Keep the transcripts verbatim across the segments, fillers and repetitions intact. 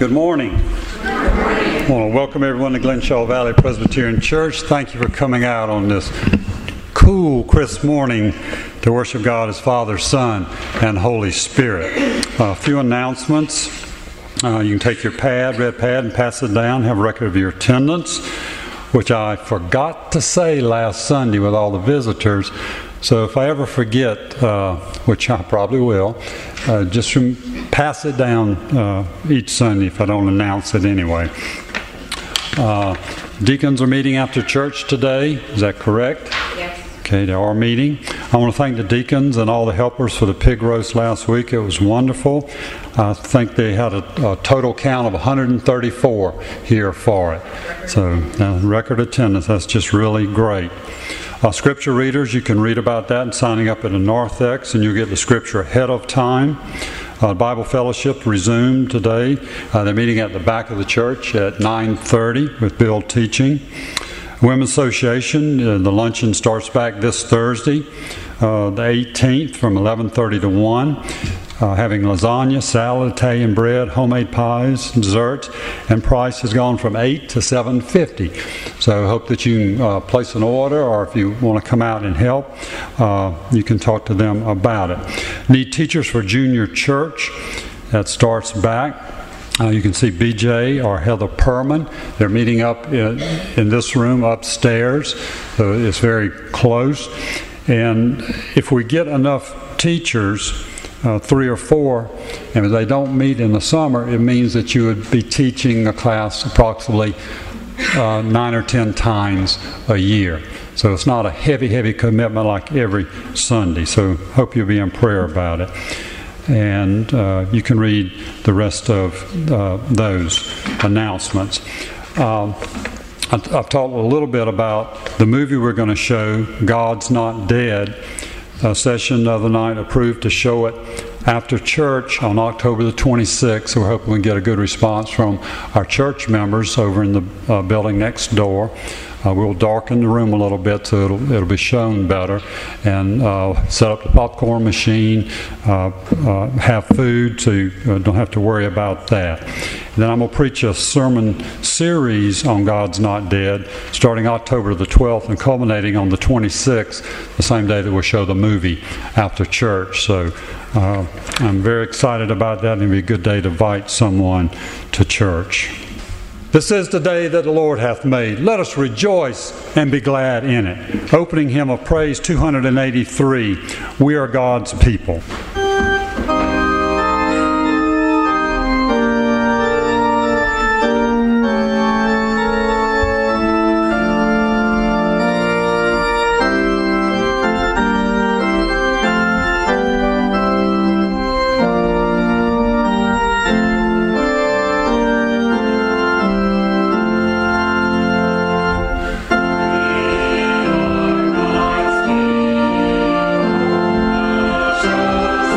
Good morning. Good morning. I want to welcome everyone to Glenshaw Valley Presbyterian Church. Thank you for coming out on this cool, crisp morning to worship God as Father, Son, and Holy Spirit. Uh, a few announcements. Uh, you can take your pad, red pad, and pass it down. Have a record of your attendance, which I forgot to say last Sunday with all the visitors. So if I ever forget, uh, which I probably will, uh, just rem- pass it down uh, each Sunday if I don't announce it anyway. Uh, deacons are meeting after church today. Is that correct? Yes. Okay, they are meeting. I want to thank the deacons and all the helpers for the pig roast last week. It was wonderful. I think they had a, a total count of one hundred thirty-four here for it. So, uh, record attendance, that's just really great. Uh, scripture readers, you can read about that and signing up at the Narthex, and you'll get the scripture ahead of time. Uh, Bible Fellowship resumed today. Uh, they're meeting at the back of the church at nine thirty with Bill teaching. Women's Association, uh, the luncheon starts back this Thursday, uh, the eighteenth, from eleven thirty to one. Uh, having lasagna, salad, Italian bread, homemade pies, desserts, and price has gone from eight to seven fifty. So I hope that you can uh, place an order, or if you want to come out and help, uh, you can talk to them about it. Need teachers for junior church. That starts back. Uh, you can see B J or Heather Perman. They're meeting up in, in this room upstairs, so it's very close. And if we get enough teachers, Uh, three or four, and if they don't meet in the summer, it means that you would be teaching a class approximately uh, nine or ten times a year. So it's not a heavy, heavy commitment like every Sunday. So hope you'll be in prayer about it. And uh, you can read the rest of uh, those announcements. Um, I've talked a little bit about the movie we're going to show, God's Not Dead. A session the other night approved to show it after church on October the twenty-sixth. So we're hoping we get a good response from our church members over in the uh, building next door. Uh, we'll darken the room a little bit so it'll, it'll be shown better, and uh, set up the popcorn machine, uh, uh, have food, so you uh, don't have to worry about that. And then I'm going to preach a sermon series on God's Not Dead, starting October the twelfth and culminating on the twenty-sixth, the same day that we'll show the movie after church. So uh, I'm very excited about that, and it'll be a good day to invite someone to church. This is the day that the Lord hath made. Let us rejoice and be glad in it. Opening hymn of praise two hundred eighty-three, We Are God's People. Show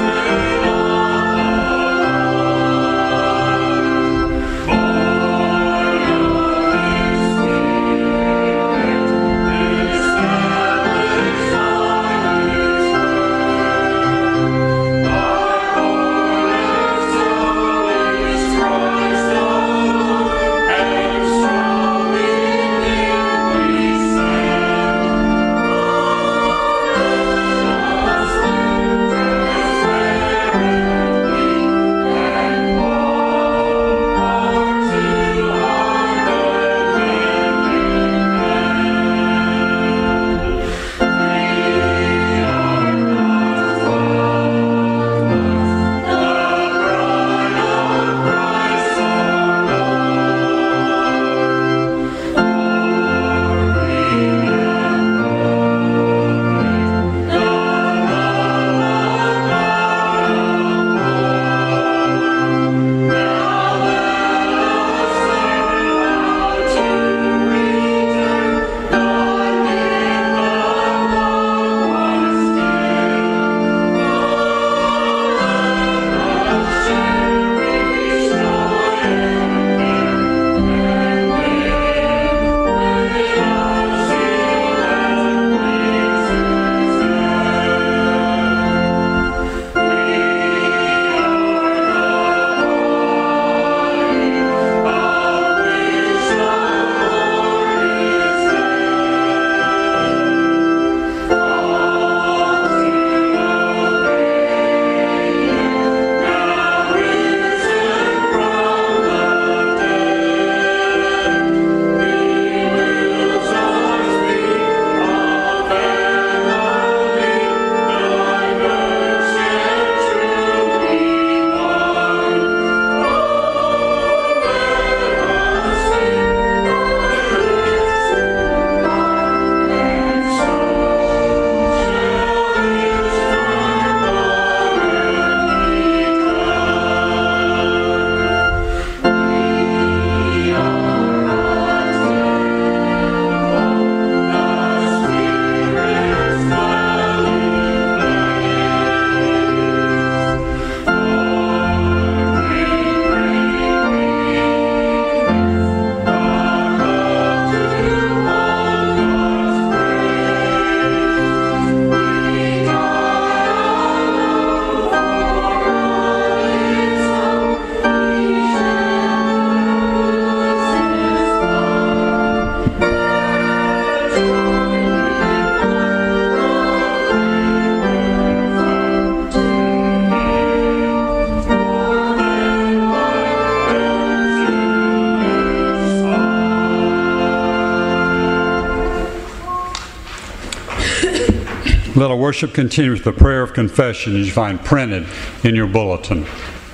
Let our worship continue with the prayer of confession as you find printed in your bulletin.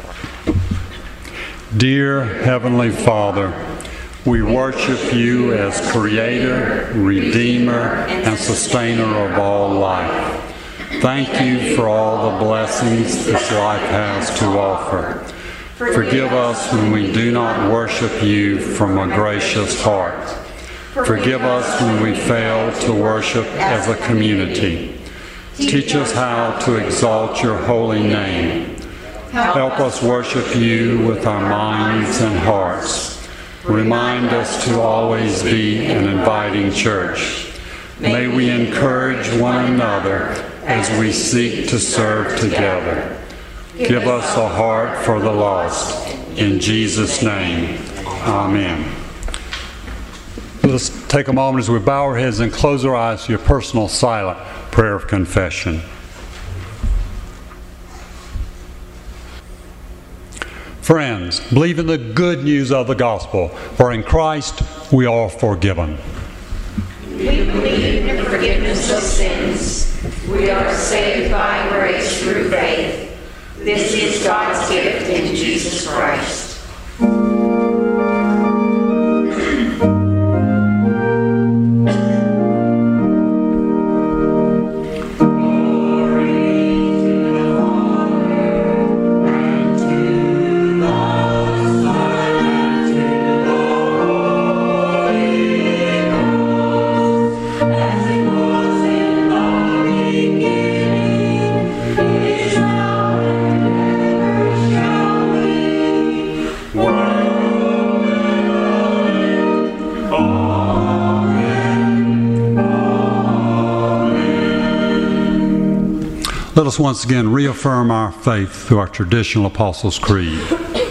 Dear Heavenly Father, we worship you as Creator, Redeemer, and Sustainer of all life. Thank you for all the blessings this life has to offer. Forgive us when we do not worship you from a gracious heart. Forgive us when we fail to worship as a community. Teach us how to exalt your holy name. Help us worship you with our minds and hearts. Remind us to always be an inviting church. May we encourage one another as we seek to serve together. Give us a heart for the lost. In Jesus' name, amen. Let's take a moment as we bow our heads and close our eyes to your personal silent prayer of confession. Friends, believe in the good news of the gospel, for in Christ we are forgiven. We believe in the forgiveness of sins. We are saved by grace through faith. This is God's gift in Jesus Christ. Let us once again reaffirm our faith through our traditional Apostles' Creed.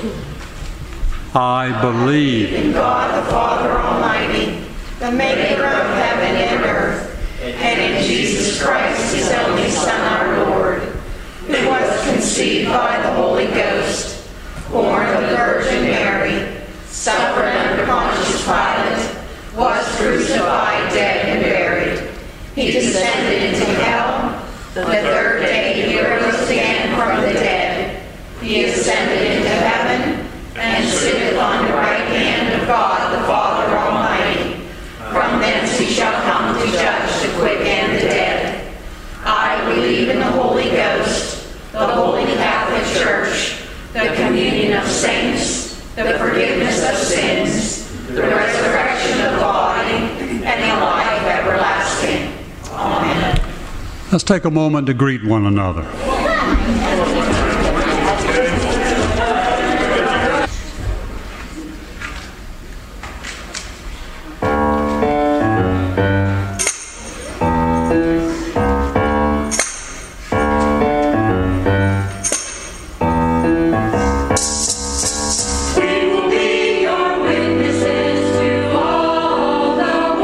I believe in God the Father Almighty, the maker of heaven and earth, and in Jesus Christ, his only Son, our Lord, who was conceived by the Holy Ghost, born of the Virgin Mary, suffered under Pontius Pilate, was crucified, dead, and buried. He descended into hell. The third day he rose again from the dead. He ascended into heaven and sitteth on the right hand of God the Father Almighty. From thence he shall come to judge the quick and the dead. I believe in the Holy Ghost, the Holy Catholic Church, the communion of saints, the forgiveness of sins, the resurrection of the body, and the life everlasting. Amen. Let's take a moment to greet one another.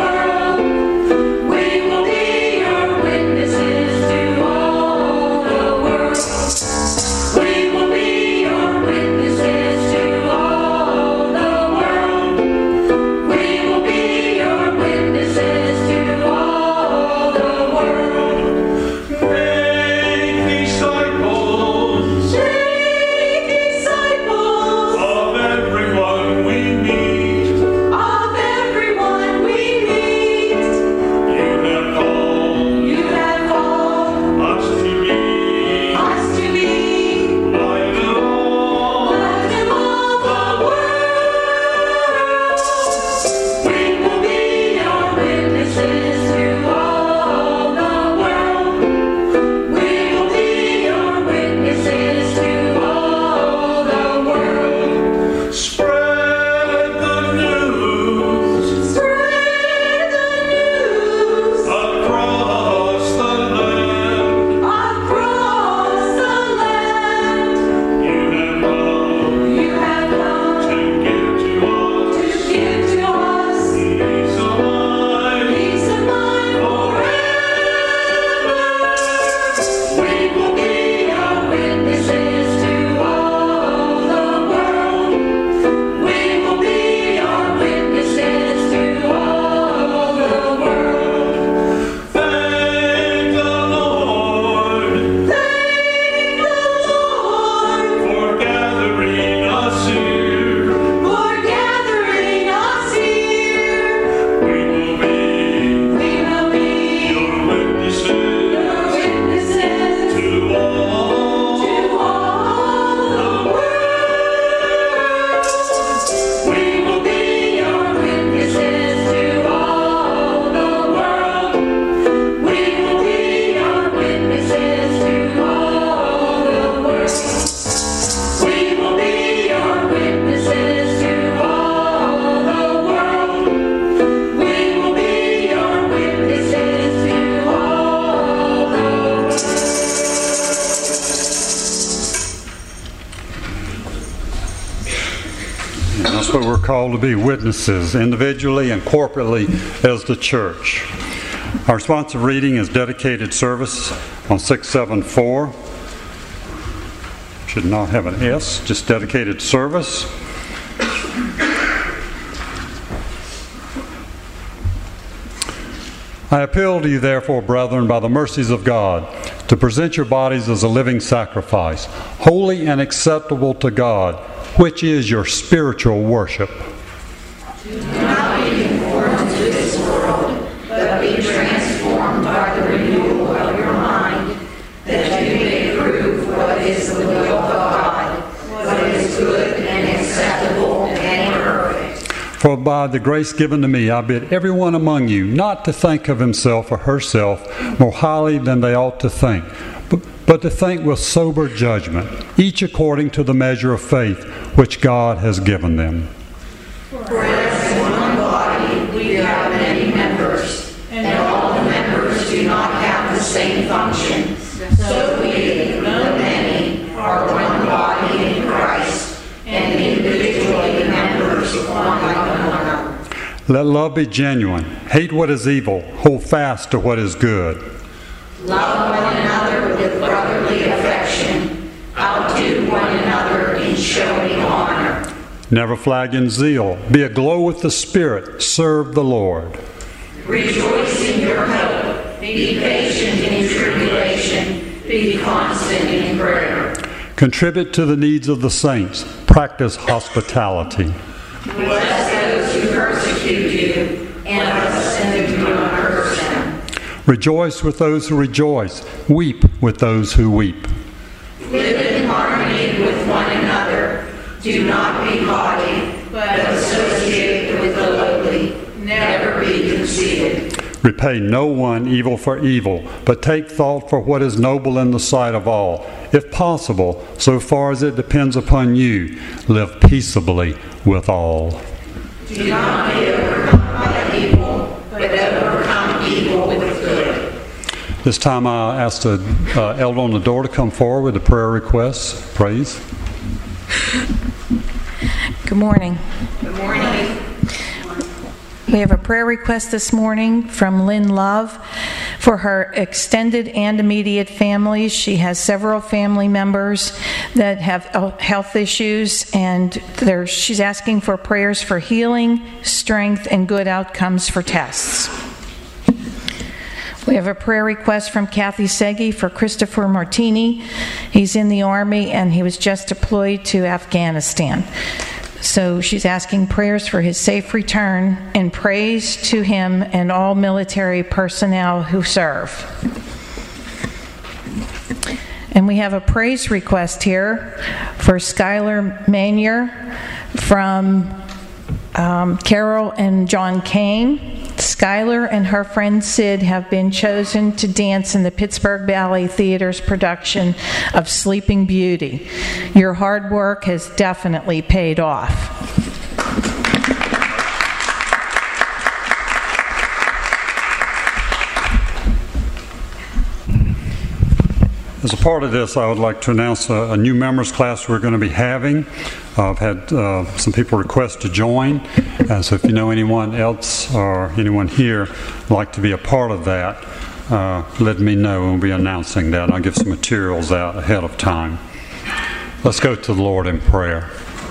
We will be your witnesses to all the but we're called to be witnesses, individually and corporately as the church. Our responsive reading is dedicated service on six seven four. Should not have an S, just dedicated service. I appeal to you, therefore, brethren, by the mercies of God, to present your bodies as a living sacrifice, holy and acceptable to God, which is your spiritual worship. Do not be conformed to this world, but be transformed by the renewal of your mind, that you may prove what is the will of God, what is good and acceptable and perfect. For by the grace given to me, I bid everyone among you not to think of himself or herself more highly than they ought to think, but, but to think with sober judgment, each according to the measure of faith which God has given them. For as in one body we have many members, and all the members do not have the same function, so we, though many, are one body in Christ, and individually members of one another. Let love be genuine. Hate what is evil. Hold fast to what is good. Love one another with brotherly affection. Outdo one another in showing honor. Never flag in zeal. Be aglow with the Spirit. Serve the Lord. Rejoice in your hope. Be patient in tribulation. Be constant in prayer. Contribute to the needs of the saints. Practice hospitality. Bless those who persecute you, and bless them who do not curse them. Rejoice with those who rejoice. Weep with those who weep. Live in harmony with one another. Do not be haughty, but associate with the lowly. Never be conceited. Repay no one evil for evil, but take thought for what is noble in the sight of all. If possible, so far as it depends upon you, live peaceably with all. Do not be overcome by evil, but overcome evil with good. This time I ask the uh, elder on the door to come forward with the prayer requests. Praise. Good morning. Good morning. We have a prayer request this morning from Lynn Love for her extended and immediate families. She has several family members that have health issues, and she's asking for prayers for healing, strength, and good outcomes for tests. We have a prayer request from Kathy Segi for Christopher Martini. He's in the Army and he was just deployed to Afghanistan. So she's asking prayers for his safe return and praise to him and all military personnel who serve. And we have a praise request here for Skylar Manier from um, Carol and John Kane. Skylar and her friend Sid have been chosen to dance in the Pittsburgh Ballet Theater's production of Sleeping Beauty. Your hard work has definitely paid off. As a part of this, I would like to announce a, a new members class we're going to be having. Uh, I've had uh, some people request to join, and so if you know anyone else or anyone here would like to be a part of that, uh, let me know, and we'll be announcing that. I'll give some materials out ahead of time. Let's go to the Lord in prayer.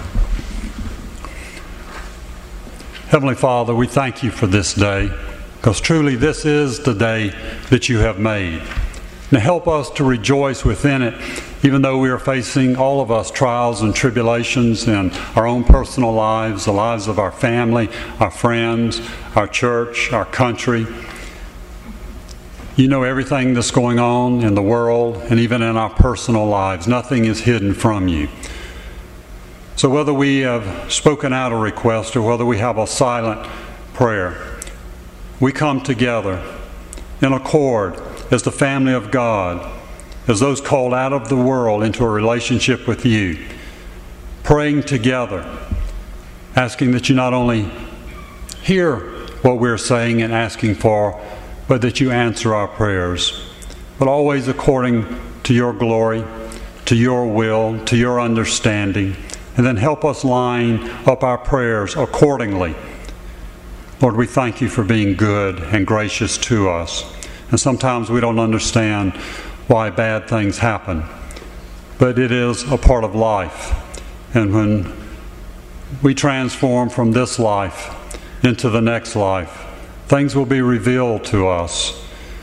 Heavenly Father, we thank you for this day, because truly this is the day that you have made. Now help us to rejoice within it, even though we are facing, all of us, trials and tribulations in our own personal lives, the lives of our family, our friends, our church, our country. You know everything that's going on in the world and even in our personal lives. Nothing is hidden from you. So whether we have spoken out a request or whether we have a silent prayer, we come together in accord as the family of God, as those called out of the world into a relationship with you, praying together, asking that you not only hear what we're saying and asking for, but that you answer our prayers, but always according to your glory, to your will, to your understanding, And then help us line up our prayers accordingly. Lord, we thank you for being good and gracious to us. And sometimes we don't understand why bad things happen. But it is a part of life. And when we transform from this life into the next life, things will be revealed to us.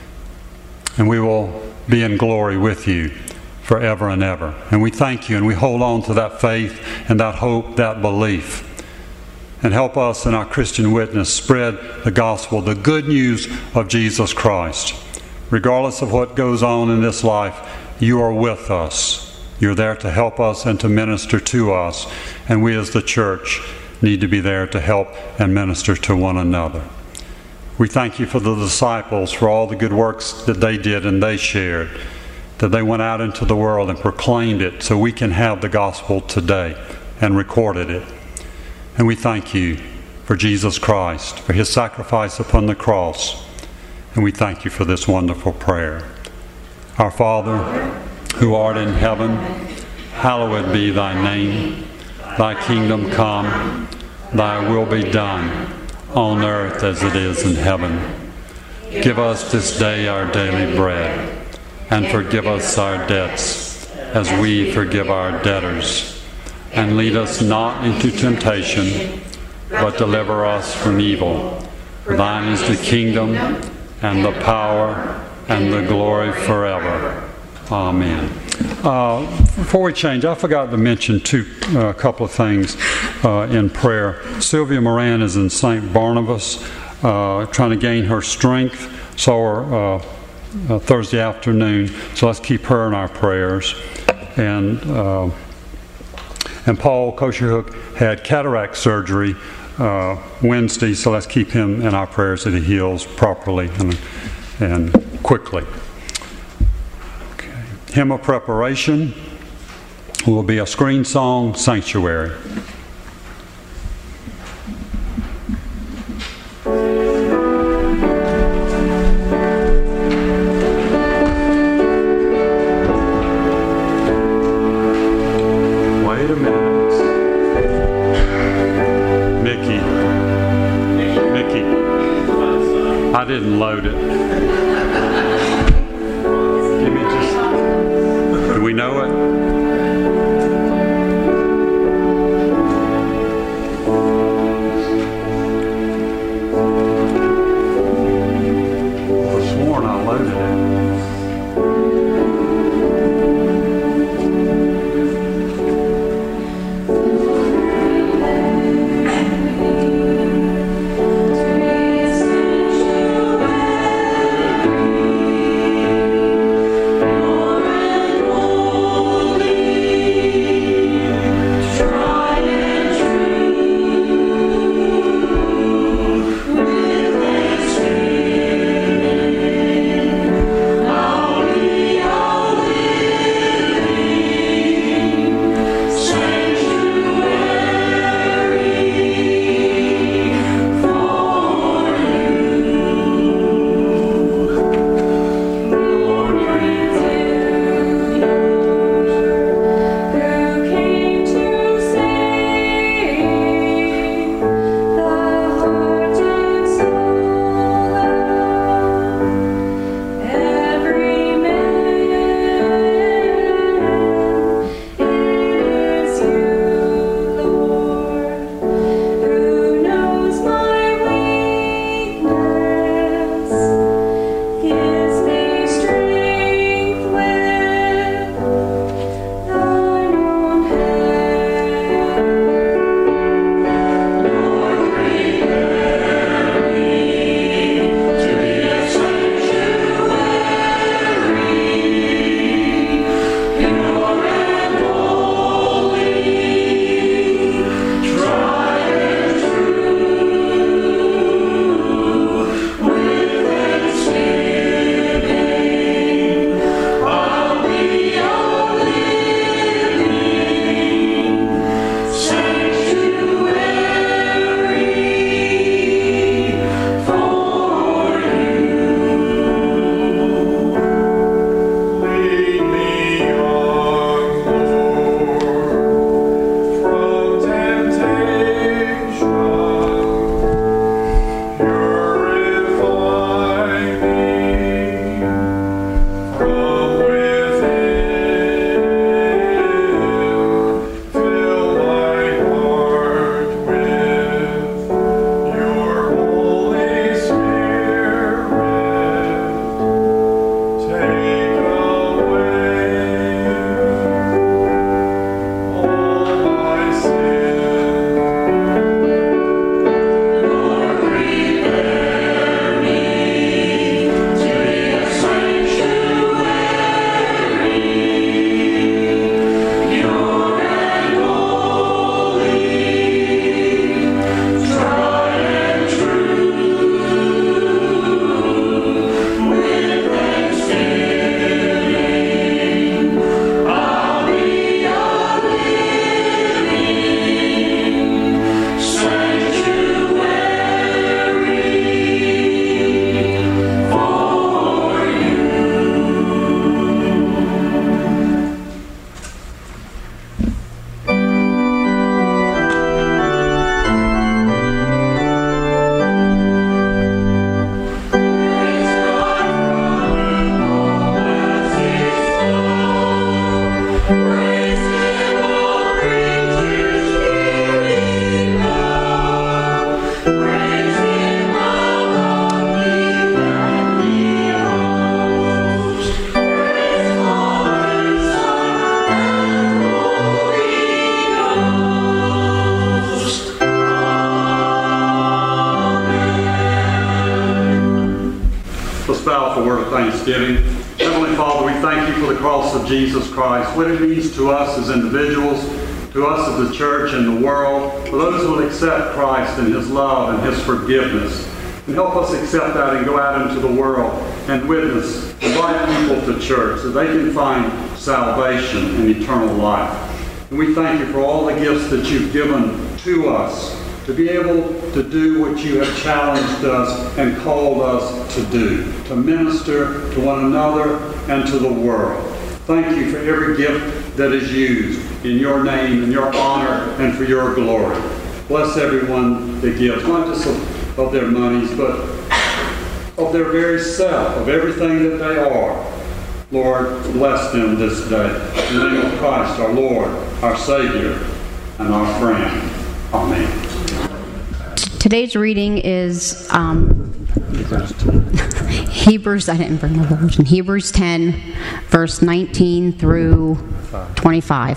And we will be in glory with you forever and ever. And we thank you and we hold on to that faith and that hope, that belief. And help us in our Christian witness spread the gospel, the good news of Jesus Christ. Regardless of what goes on in this life, you are with us. You're there to help us and to minister to us. And we as the church need to be there to help and minister to one another. We thank you for the disciples, for all the good works that they did and they shared, that they went out into the world and proclaimed it so we can have the gospel today and recorded it. And we thank you for Jesus Christ, for his sacrifice upon the cross. And we thank you for this wonderful prayer. Our Father, who art in heaven, hallowed be thy name. Thy kingdom come, thy will be done, on earth as it is in heaven. Give us this day our daily bread, and forgive us our debts, as we forgive our debtors. And lead us not into temptation, but deliver us from evil. For thine is the kingdom, and the power, and the glory forever. Amen. Uh, before we change, I forgot to mention two, a uh, couple of things uh, in prayer. Sylvia Moran is in Saint Barnabas, uh, trying to gain her strength. Saw her uh, uh, Thursday afternoon, so let's keep her in our prayers. And uh, and Paul Kosherhook had cataract surgery uh, Wednesday, so let's keep him in our prayers that he heals properly and, and quickly. Okay. Hymn of preparation will be a screen song, Sanctuary. I didn't load it. Give me just. Do we know it? I sworn I loaded it. Let's bow for a word of thanksgiving. Heavenly Father, we thank you for the cross of Jesus Christ, what it means to us as individuals, to us as a church and the world, for those who will accept Christ and His love and His forgiveness. And help us accept that and go out into the world and witness, invite people to church so they can find salvation and eternal life. And we thank you for all the gifts that you've given to us to be able to do what you have challenged us and called us to do, to minister to one another and to the world. Thank you for every gift that is used in your name, in your honor, and for your glory. Bless everyone that gives, not just of, of their monies, but of their very self, of everything that they are. Lord, bless them this day. In the name of Christ, our Lord, our Savior, and our friend. Amen. Today's reading is um, Hebrews, I didn't bring the version, Hebrews ten, verse nineteen through twenty-five.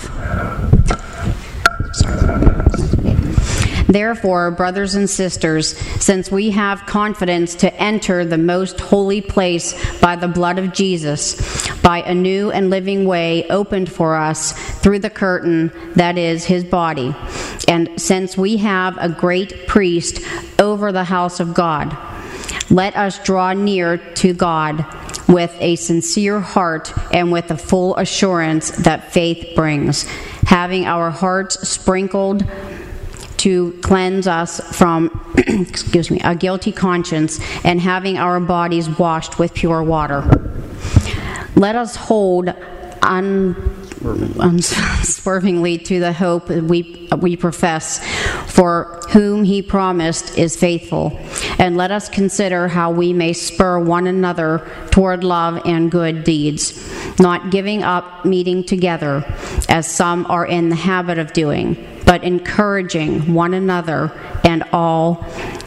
Sorry. Therefore, brothers and sisters, since we have confidence to enter the most holy place by the blood of Jesus, by a new and living way opened for us through the curtain that is His body, and since we have a great priest over the house of God, let us draw near to God with a sincere heart and with the full assurance that faith brings, having our hearts sprinkled to cleanse us from excuse me, a guilty conscience, and having our bodies washed with pure water. Let us hold un, unswervingly to the hope we, we profess, for whom He promised is faithful. And let us consider how we may spur one another toward love and good deeds, not giving up meeting together, as some are in the habit of doing, but encouraging one another, and all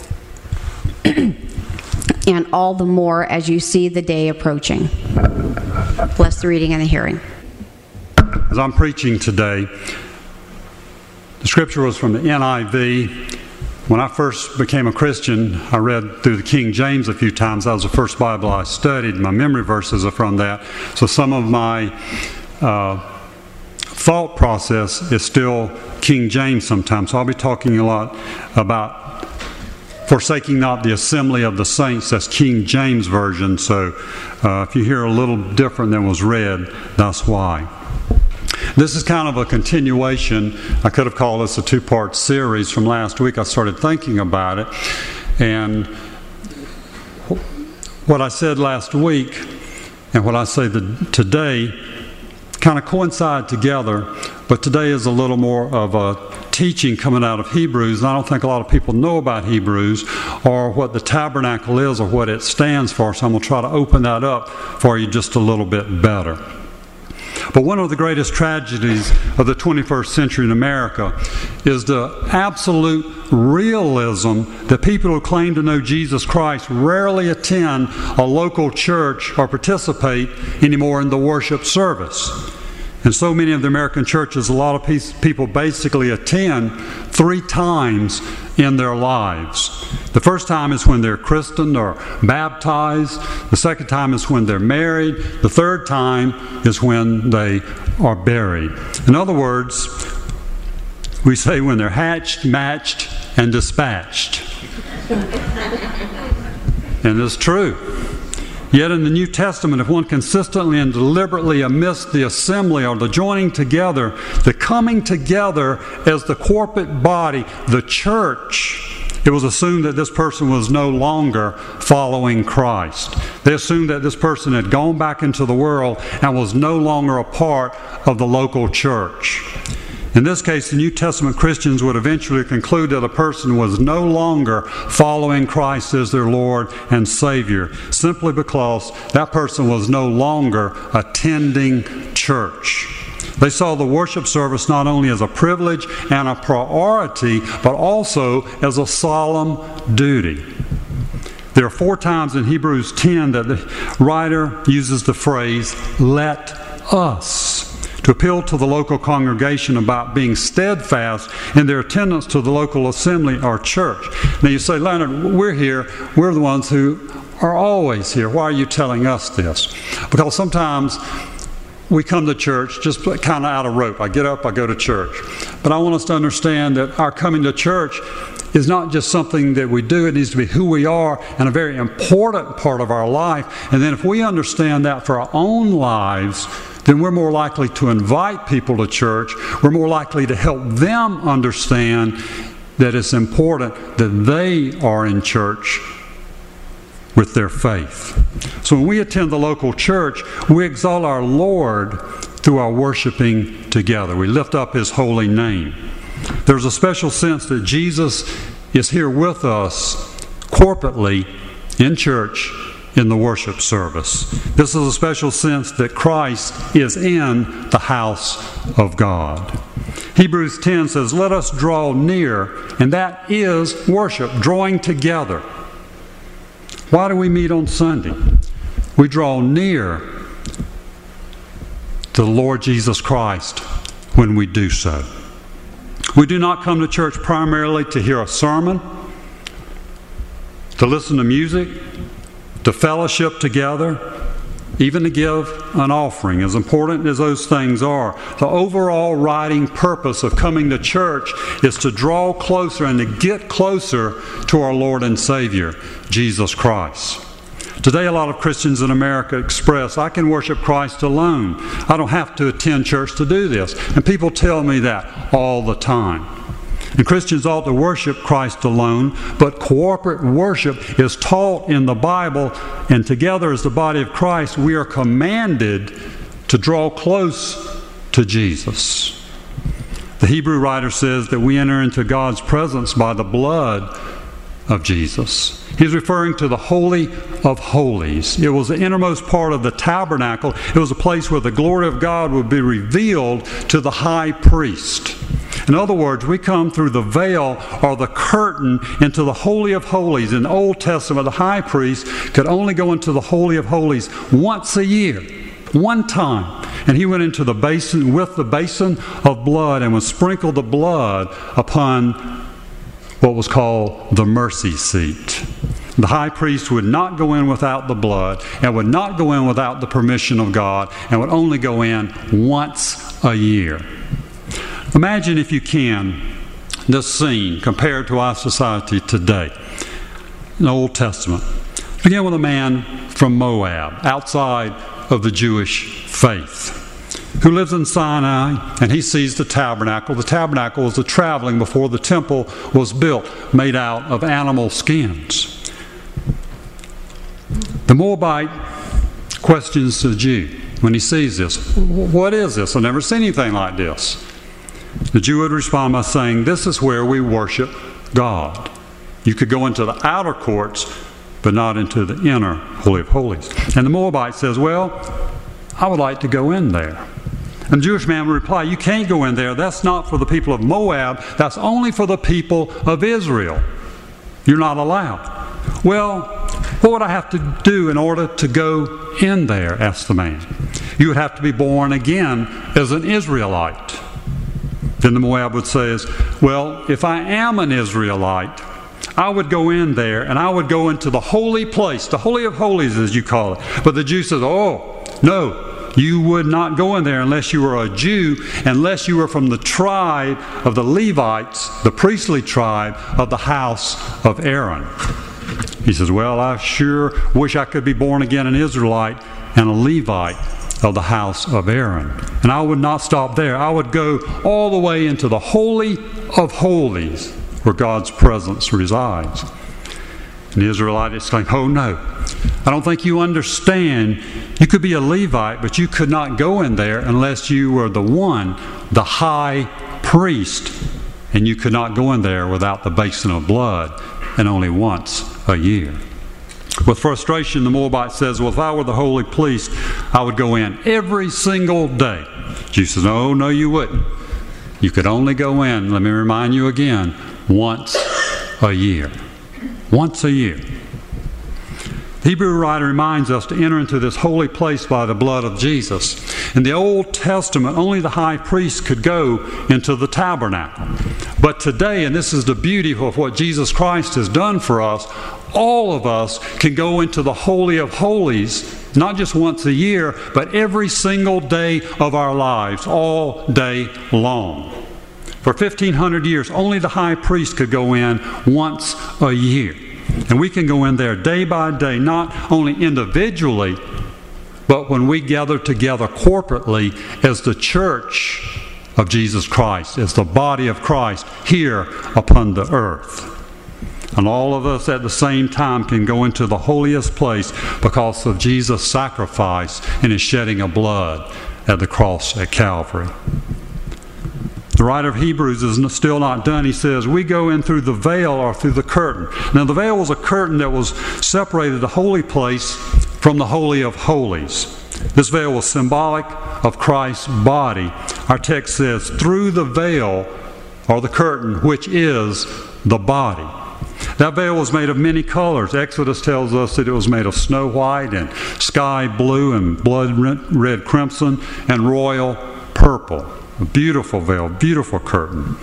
and all the more as you see the day approaching. Bless the reading and the hearing. As I'm preaching today, the scripture was from the N I V. When I first became a Christian, I read through the King James a few times. That was the first Bible I studied. My memory verses are from that. So some of my uh, thought process is still King James sometimes. So I'll be talking a lot about forsaking not the assembly of the saints. That's King James Version. So uh, if you hear a little different than was read, that's why. This is kind of a continuation. I could have called this a two-part series from last week. I started thinking about it. And what I said last week and what I say the, today kind of coincide together, but today is a little more of a teaching coming out of Hebrews, and I don't think a lot of people know about Hebrews or what the tabernacle is or what it stands for, so I'm going to try to open that up for you just a little bit better. But one of the greatest tragedies of the twenty-first century in America is the absolute realism that people who claim to know Jesus Christ rarely attend a local church or participate anymore in the worship service. And so many of the American churches, a lot of people basically attend three times in their lives. The first time is when they're christened or baptized. The second time is when they're married. The third time is when they are buried. In other words, we say when they're hatched, matched, and dispatched. And it's true. Yet in the New Testament, if one consistently and deliberately omits the assembly or the joining together, the coming together as the corporate body, the church, it was assumed that this person was no longer following Christ. They assumed that this person had gone back into the world and was no longer a part of the local church. In this case, the New Testament Christians would eventually conclude that a person was no longer following Christ as their Lord and Savior, simply because that person was no longer attending church. They saw the worship service not only as a privilege and a priority, but also as a solemn duty. There are four times in Hebrews ten that the writer uses the phrase, "let us," to appeal to the local congregation about being steadfast in their attendance to the local assembly or church. Now you say, Leonard, we're here, we're the ones who are always here. Why are you telling us this? Because sometimes we come to church just kind of out of rope. I get up, I go to church. But I want us to understand that our coming to church is not just something that we do. It needs to be who we are and a very important part of our life. And then if we understand that for our own lives, then we're more likely to invite people to church. We're more likely to help them understand that it's important that they are in church with their faith. So when we attend the local church, we exalt our Lord through our worshiping together. We lift up His holy name. There's a special sense that Jesus is here with us corporately in church in the worship service. This is a special sense that Christ is in the house of God. Hebrews ten says, let us draw near, and that is worship, drawing together. Why do we meet on Sunday? We draw near to the Lord Jesus Christ when we do so. We do not come to church primarily to hear a sermon, to listen to music, to fellowship together, even to give an offering. As important as those things are, the overall purpose of coming to church is to draw closer and to get closer to our Lord and Savior, Jesus Christ. Today, a lot of Christians in America express, I can worship Christ alone. I don't have to attend church to do this. And people tell me that all the time. And Christians ought to worship Christ alone, but corporate worship is taught in the Bible, and together as the body of Christ, we are commanded to draw close to Jesus. The Hebrew writer says that we enter into God's presence by the blood of Jesus. He's referring to the Holy of Holies. It was the innermost part of the tabernacle. It was a place where the glory of God would be revealed to the high priest. In other words, we come through the veil or the curtain into the Holy of Holies. In the Old Testament, the high priest could only go into the Holy of Holies once a year, one time. And he went into the basin with the basin of blood and would sprinkle the blood upon what was called the mercy seat. The high priest would not go in without the blood and would not go in without the permission of God and would only go in once a year. Imagine, if you can, this scene compared to our society today in the Old Testament. Begin with a man from Moab, outside of the Jewish faith, who lives in Sinai, and he sees the tabernacle. The tabernacle was the traveling before the temple was built, made out of animal skins. The Moabite questions the Jew when he sees this, what is this? I've never seen anything like this. The Jew would respond by saying, this is where we worship God. You could go into the outer courts, but not into the inner Holy of Holies. And the Moabite says, well, I would like to go in there. And the Jewish man would reply, you can't go in there. That's not for the people of Moab. That's only for the people of Israel. You're not allowed. Well, what would I have to do in order to go in there? Asked the man. You would have to be born again as an Israelite. Then the Moab would say, well, if I am an Israelite, I would go in there and I would go into the holy place, the Holy of Holies as you call it. But the Jew says, oh, no, you would not go in there unless you were a Jew, unless you were from the tribe of the Levites, the priestly tribe of the house of Aaron. He says, well, I sure wish I could be born again an Israelite and a Levite of the house of Aaron. And I would not stop there. I would go all the way into the Holy of Holies where God's presence resides. And the Israelite exclaimed, oh no, I don't think you understand. You could be a Levite, but you could not go in there unless you were the one, the high priest. And you could not go in there without the basin of blood, and only once a year. With frustration, the Moabite says, well, if I were the holy priest, I would go in every single day. Jesus says, no, no, you wouldn't. You could only go in, let me remind you again, once a year. Once a year. The Hebrew writer reminds us to enter into this holy place by the blood of Jesus. In the Old Testament, only the high priest could go into the tabernacle. But today, and this is the beauty of what Jesus Christ has done for us, all of us can go into the Holy of Holies, not just once a year, but every single day of our lives, all day long. For fifteen hundred years, only the high priest could go in once a year. And we can go in there day by day, not only individually, but when we gather together corporately as the church of Jesus Christ, as the body of Christ here upon the earth. And all of us at the same time can go into the holiest place because of Jesus' sacrifice and his shedding of blood at the cross at Calvary. The writer of Hebrews is still not done. He says, we go in through the veil or through the curtain. Now the veil was a curtain that was separated the holy place from the Holy of Holies. This veil was symbolic of Christ's body. Our text says, through the veil or the curtain, which is the body. That veil was made of many colors. Exodus tells us that it was made of snow white and sky blue and blood red crimson and royal purple. A beautiful veil, beautiful curtain.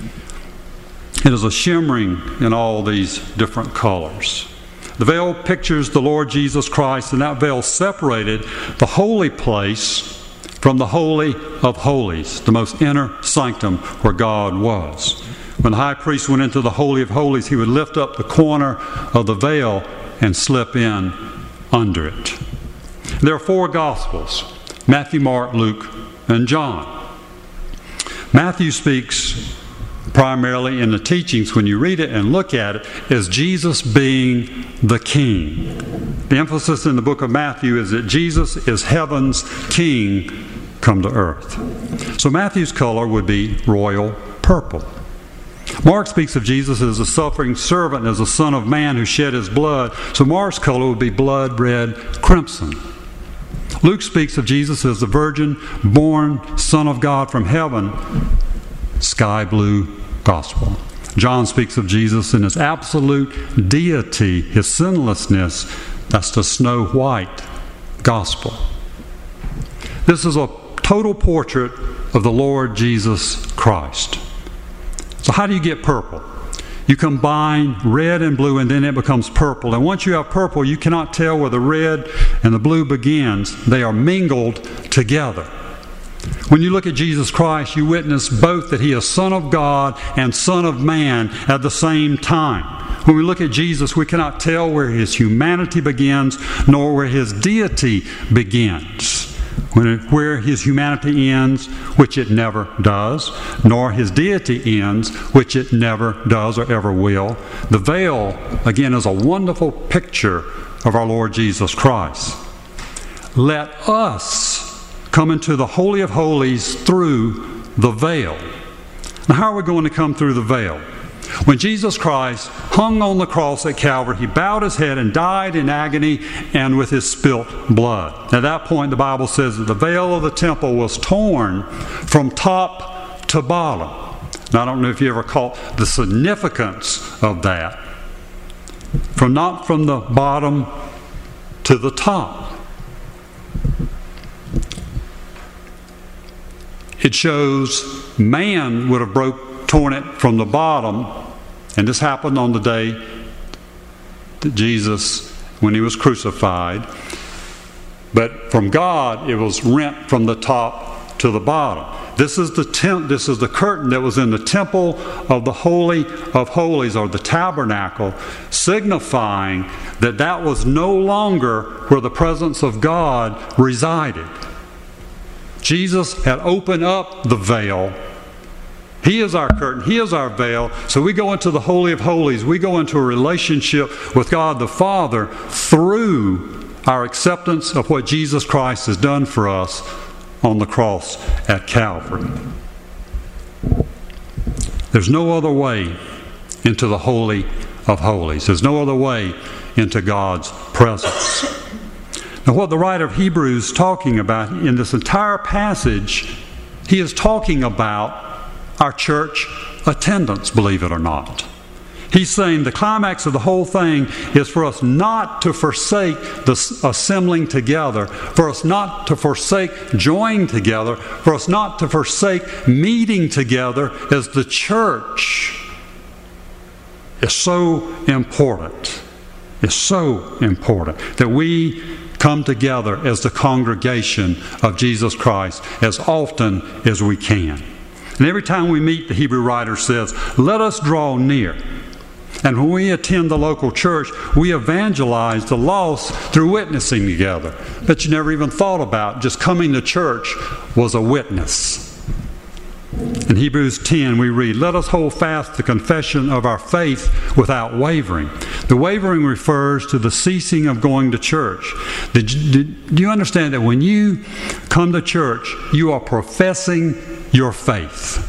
It is a shimmering in all these different colors. The veil pictures the Lord Jesus Christ, and that veil separated the holy place from the Holy of Holies, the most inner sanctum where God was. When the high priest went into the Holy of Holies, he would lift up the corner of the veil and slip in under it. There are four Gospels: Matthew, Mark, Luke, and John. Matthew speaks primarily in the teachings, when you read it and look at it, as Jesus being the King. The emphasis in the book of Matthew is that Jesus is heaven's King come to earth. So Matthew's color would be royal purple. Mark speaks of Jesus as a suffering servant, as a Son of Man who shed his blood. So Mark's color would be blood red crimson. Luke speaks of Jesus as the virgin-born Son of God from heaven, sky blue gospel. John speaks of Jesus in his absolute deity, his sinlessness. That's the snow white gospel. This is a total portrait of the Lord Jesus Christ. So how do you get purple? You combine red and blue, and then it becomes purple. And once you have purple, you cannot tell where the red and the blue begins. They are mingled together. When you look at Jesus Christ, you witness both that he is Son of God and Son of Man at the same time. When we look at Jesus, we cannot tell where his humanity begins nor where his deity begins. When it, where his humanity ends, which it never does, nor his deity ends, which it never does or ever will. The veil, again, is a wonderful picture of our Lord Jesus Christ. Let us come into the Holy of Holies through the veil. Now, how are we going to come through the veil? When Jesus Christ hung on the cross at Calvary, he bowed his head and died in agony and with his spilt blood. At that point, the Bible says that the veil of the temple was torn from top to bottom. Now, I don't know if you ever caught the significance of that. From not from the bottom to the top. It shows man would have broke, torn it from the bottom, and this happened on the day that Jesus, when he was crucified. But from God, it was rent from the top to the bottom. This is the tent, this is the curtain that was in the temple of the Holy of Holies, or the tabernacle, signifying that that was no longer where the presence of God resided. Jesus had opened up the veil. He is our curtain. He is our veil. So we go into the Holy of Holies. We go into a relationship with God the Father through our acceptance of what Jesus Christ has done for us on the cross at Calvary. There's no other way into the Holy of Holies. There's no other way into God's presence. Now, what the writer of Hebrews is talking about in this entire passage, he is talking about our church attendance, believe it or not. He's saying the climax of the whole thing is for us not to forsake the assembling together, for us not to forsake joining together, for us not to forsake meeting together, as the church is so important. is so important, that we come together as the congregation of Jesus Christ as often as we can. And every time we meet, the Hebrew writer says, let us draw near. And when we attend the local church, we evangelize the lost through witnessing together. That you never even thought about. Just coming to church was a witness. In Hebrews ten, we read, let us hold fast the confession of our faith without wavering. The wavering refers to the ceasing of going to church. Did you, do you understand that when you come to church, you are professing your faith?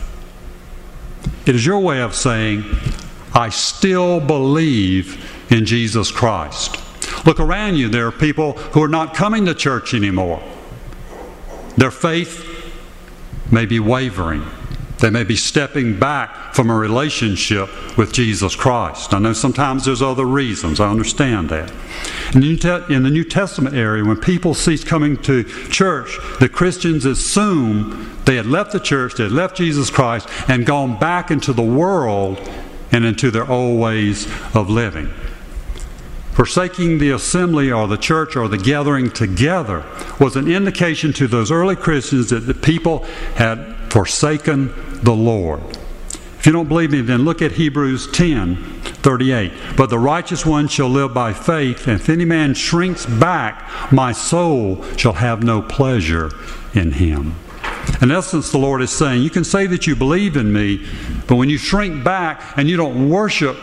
It is your way of saying, I still believe in Jesus Christ. Look around you. There are people who are not coming to church anymore. Their faith may be wavering. They may be stepping back from a relationship with Jesus Christ. I know sometimes there's other reasons. I understand that. In the New, Te- in the New Testament area, when people cease coming to church, the Christians assume they had left the church, they had left Jesus Christ, and gone back into the world and into their old ways of living. Forsaking the assembly or the church or the gathering together was an indication to those early Christians that the people had forsaken the Lord. If you don't believe me, then look at Hebrews ten thirty-eight. But the righteous one shall live by faith, and if any man shrinks back, my soul shall have no pleasure in him. In essence, the Lord is saying, you can say that you believe in me, but when you shrink back and you don't worship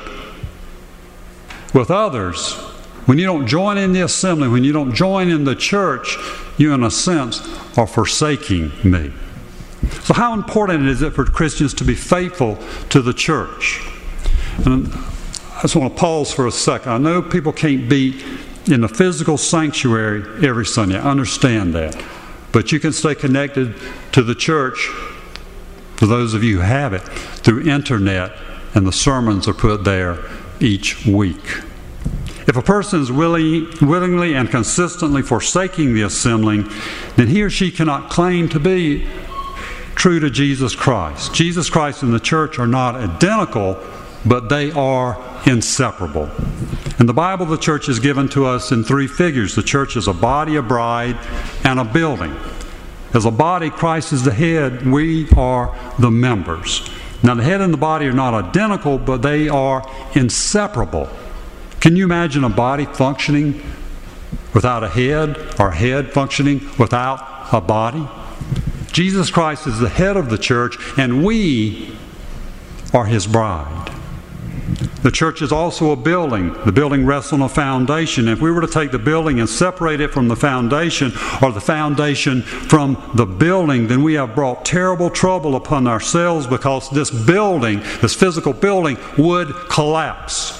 with others, when you don't join in the assembly, when you don't join in the church, you, in a sense, are forsaking me. So how important is it for Christians to be faithful to the church? And I just want to pause for a second. I know people can't be in the physical sanctuary every Sunday. I understand that. But you can stay connected to the church, for those of you who have it, through internet, and the sermons are put there each week. If a person is willing, willingly and consistently forsaking the assembling, then he or she cannot claim to be true to Jesus Christ. Jesus Christ and the church are not identical, but they are inseparable. In the Bible, the church is given to us in three figures. The church is a body, a bride, and a building. As a body, Christ is the head. We are the members. Now, the head and the body are not identical, but they are inseparable. Can you imagine a body functioning without a head, or a head functioning without a body? Jesus Christ is the head of the church, and we are His bride. The church is also a building. The building rests on a foundation. If we were to take the building and separate it from the foundation, or the foundation from the building, then we have brought terrible trouble upon ourselves, because this building, this physical building, would collapse.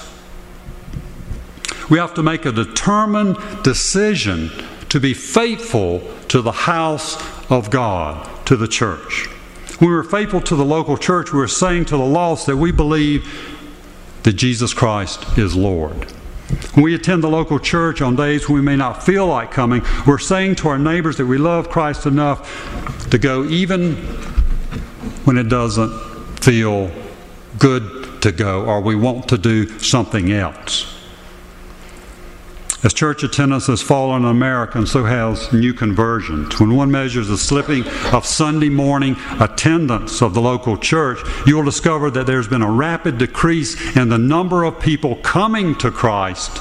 We have to make a determined decision to be faithful to the house of God, to the church. When we're faithful to the local church, we're saying to the lost that we believe that Jesus Christ is Lord. When we attend the local church on days when we may not feel like coming, we're saying to our neighbors that we love Christ enough to go even when it doesn't feel good to go, or we want to do something else. As church attendance has fallen in America, and so has new conversions. When one measures the slipping of Sunday morning attendance of the local church, you will discover that there's been a rapid decrease in the number of people coming to Christ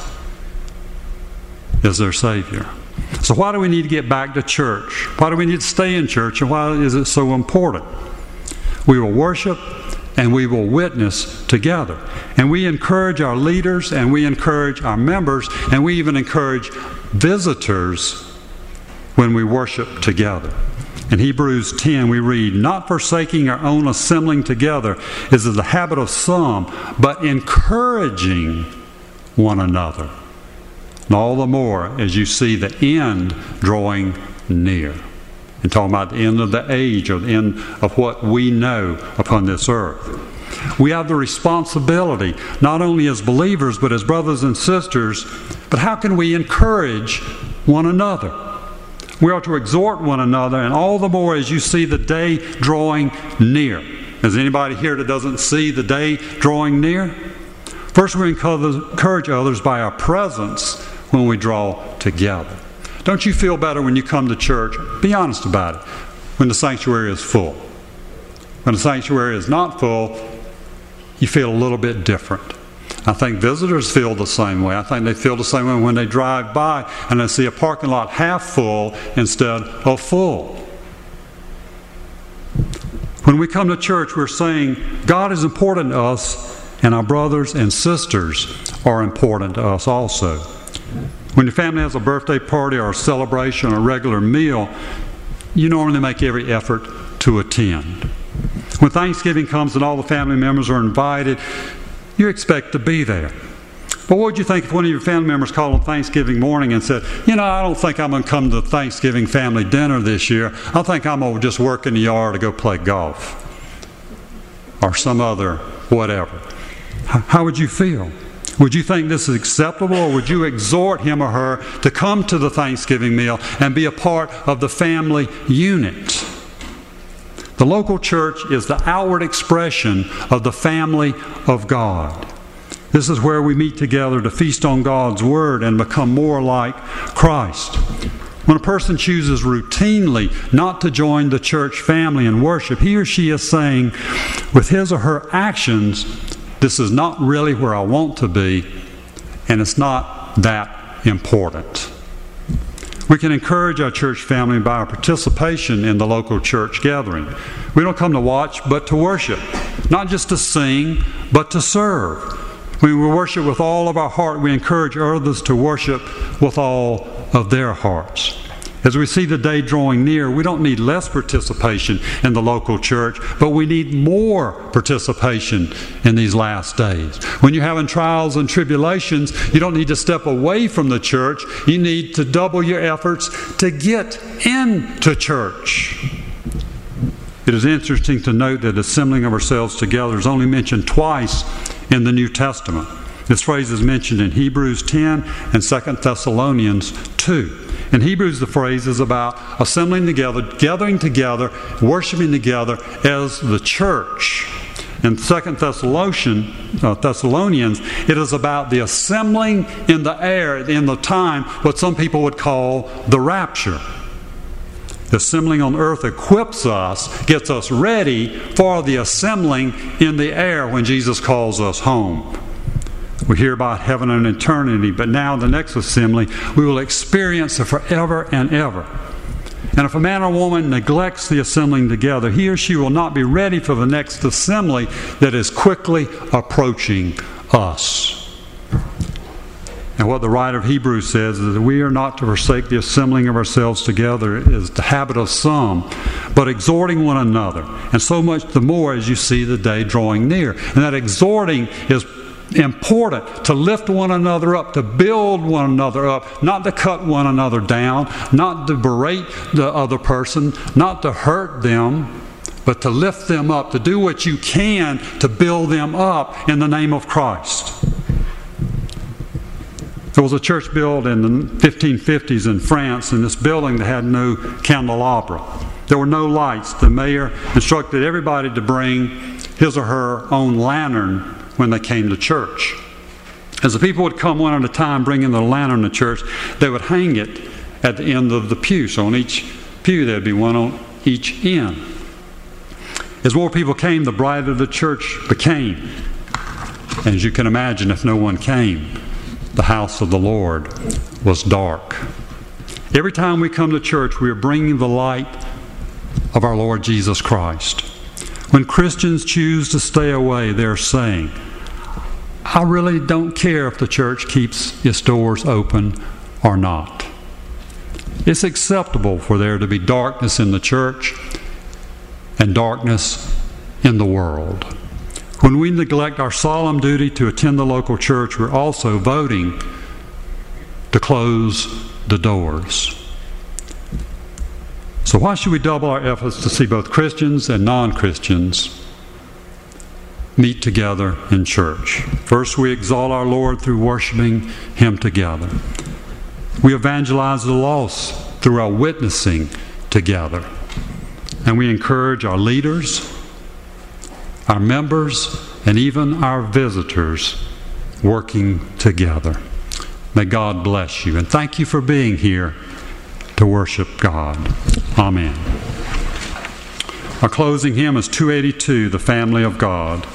as their Savior. So why do we need to get back to church? Why do we need to stay in church? And why is it so important? We will worship and we will witness together. And we encourage our leaders, and we encourage our members, and we even encourage visitors when we worship together. In Hebrews ten we read, "Not forsaking our own assembling together is the habit of some, but encouraging one another. And all the more as you see the end drawing near." And talking about the end of the age, or the end of what we know upon this earth. We have the responsibility, not only as believers, but as brothers and sisters, but how can we encourage one another? We are to exhort one another, and all the more as you see the day drawing near. Is anybody here that doesn't see the day drawing near? First, we encourage others by our presence when we draw together. Don't you feel better when you come to church? Be honest about it. When the sanctuary is full. When the sanctuary is not full, you feel a little bit different. I think visitors feel the same way. I think they feel the same way when they drive by and they see a parking lot half full instead of full. When we come to church, we're saying God is important to us, and our brothers and sisters are important to us also. When your family has a birthday party or a celebration or a regular meal, you normally make every effort to attend. When Thanksgiving comes and all the family members are invited, you expect to be there. But what would you think if one of your family members called on Thanksgiving morning and said, you know, I don't think I'm going to come to the Thanksgiving family dinner this year. I think I'm going to just work in the yard to go play golf or some other whatever. How would you feel? Would you think this is acceptable, or would you exhort him or her to come to the Thanksgiving meal and be a part of the family unit? The local church is the outward expression of the family of God. This is where we meet together to feast on God's Word and become more like Christ. When a person chooses routinely not to join the church family in worship, he or she is saying with his or her actions, this is not really where I want to be, and it's not that important. We can encourage our church family by our participation in the local church gathering. We don't come to watch, but to worship. Not just to sing, but to serve. When we worship with all of our heart, we encourage others to worship with all of their hearts. As we see the day drawing near, we don't need less participation in the local church, but we need more participation in these last days. When you're having trials and tribulations, you don't need to step away from the church. You need to double your efforts to get into church. It is interesting to note that assembling of ourselves together is only mentioned twice in the New Testament. This phrase is mentioned in Hebrews ten and Second Thessalonians two. In Hebrews, the phrase is about assembling together, gathering together, worshiping together as the church. In Second Thessalonians, uh, Thessalonians, it is about the assembling in the air, in the time, what some people would call the rapture. The assembling on earth equips us, gets us ready for the assembling in the air when Jesus calls us home. We hear about heaven and eternity, but now in the next assembly, we will experience it forever and ever. And if a man or woman neglects the assembling together, he or she will not be ready for the next assembly that is quickly approaching us. And what the writer of Hebrews says is that we are not to forsake the assembling of ourselves together is the habit of some, but exhorting one another. And so much the more as you see the day drawing near. And that exhorting is important, to lift one another up, to build one another up, not to cut one another down, not to berate the other person, not to hurt them, but to lift them up, to do what you can to build them up in the name of Christ. There was a church built in the fifteen fifties in France, and this building that had no candelabra. There were no lights. The mayor instructed everybody to bring his or her own lantern when they came to church. As the people would come one at a time bringing the lantern to church, they would hang it at the end of the pew. So on each pew there would be one on each end. As more people came, the brighter the church became. And as you can imagine, if no one came, the house of the Lord was dark. Every time we come to church, we are bringing the light of our Lord Jesus Christ. When Christians choose to stay away, they're saying, I really don't care if the church keeps its doors open or not. It's acceptable for there to be darkness in the church and darkness in the world. When we neglect our solemn duty to attend the local church, we're also voting to close the doors. So why should we double our efforts to see both Christians and non-Christians meet together in church? First, we exalt our Lord through worshiping Him together. We evangelize the lost through our witnessing together. And we encourage our leaders, our members, and even our visitors working together. May God bless you, and thank you for being here to worship God. Amen. Our closing hymn is two eighty-two, The Family of God.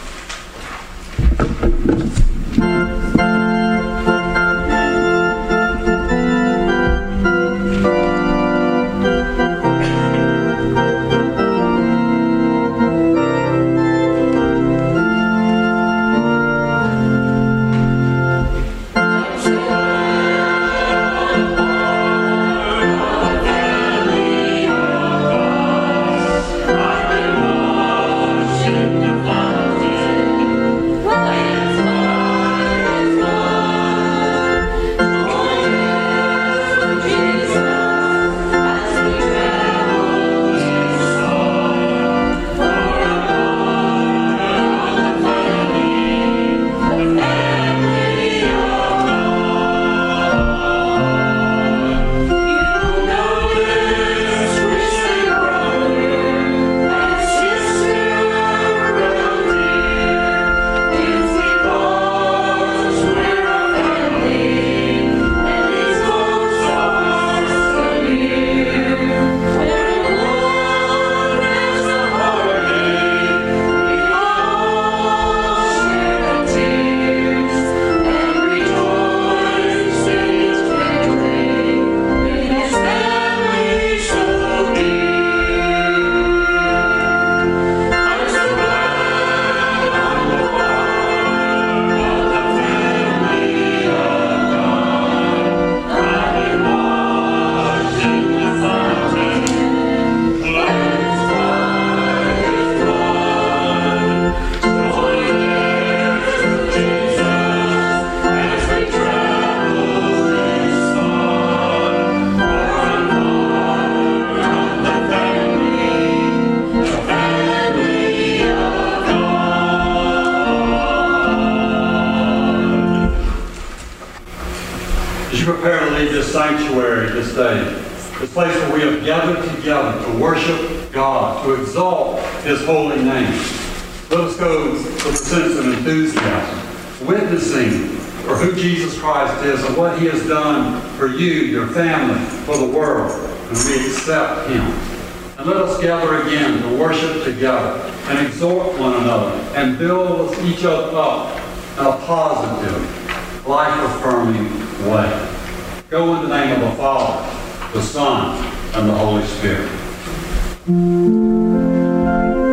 Sanctuary this day, this place where we have gathered together to worship God, to exalt His holy name. Let us go with a sense of enthusiasm, witnessing for who Jesus Christ is and what He has done for you, your family, for the world, and we accept Him. And let us gather again to worship together and exhort one another and build each other up in a positive, life-affirming way. Go in the name of the Father, the Son, and the Holy Spirit.